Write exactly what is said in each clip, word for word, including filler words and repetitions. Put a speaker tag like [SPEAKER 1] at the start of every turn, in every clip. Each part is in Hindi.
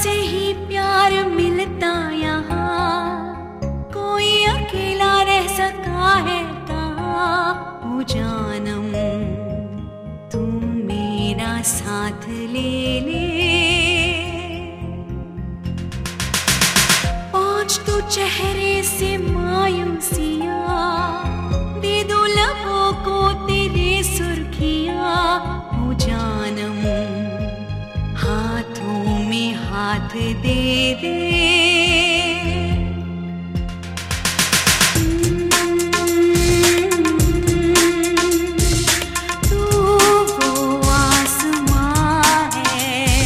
[SPEAKER 1] से ही प्यार मिलता यहाँ, कोई अकेला रह सका है कहाँ। ओ जानम तू मेरा साथ ले ले, पहुँच तू चेहरे से मायूसियाँ, दे दो लबों को तेरे सुर्खियाँ। ओ जानम हाथों में हाथ दे दे, तू वो आसमां है,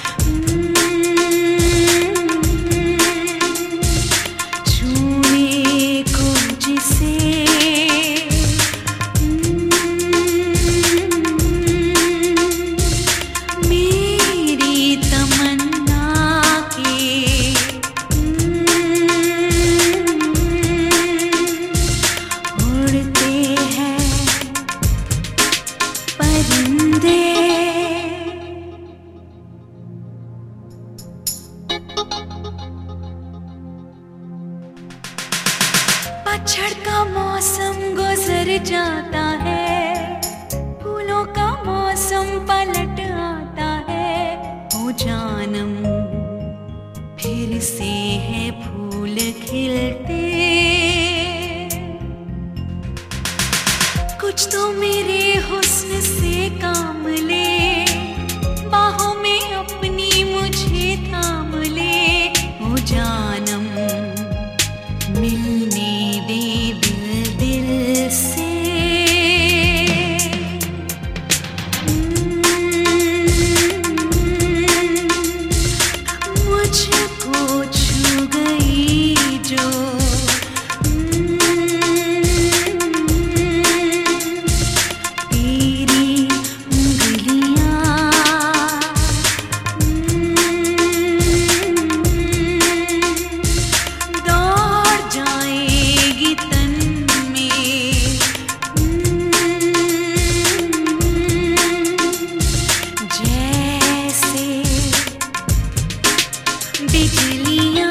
[SPEAKER 1] छूने को जिसे पतझड़ का मौसम गुजर जाता है, फूलों का मौसम पलट आता है। ओ जानम फिर से है फूल खिलते, कुछ तो मेरे हुस्न से काम ले, बाहों में अपनी मुझे थाम ले। ओ जानम मिलने दे दिल दिल से, मुझको छू गई जो तेरी उंगलियां, दौड़ जाएगी तन में, जैसे बिजलियां।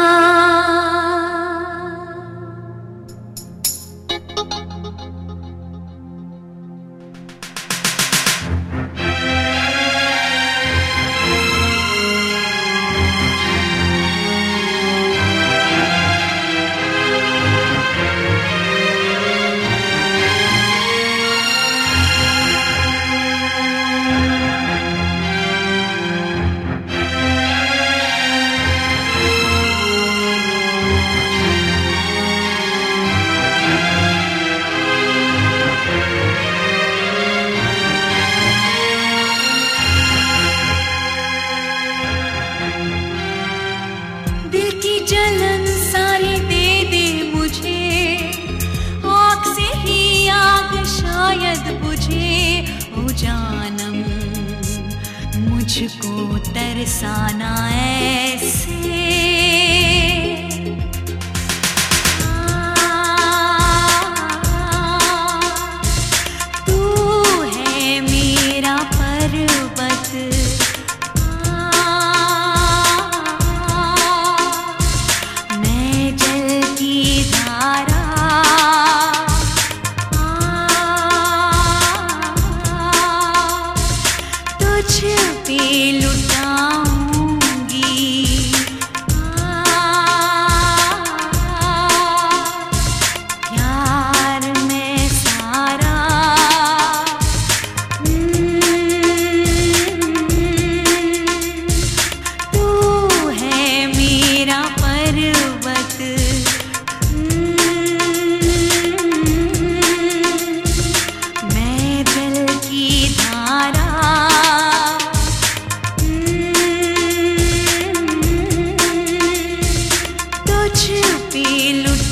[SPEAKER 1] दिल की जलन सारी दे दे मुझे, आग से ही आग शायद बुझे। ओ जानम मुझको तरसाना ऐसे, तू है मेरा पर्वत, तुझ पे लुटाऊंगी प्यार में सारा। तू है मेरा पर्वत, मैं जल की धारा, तुझ पे लुट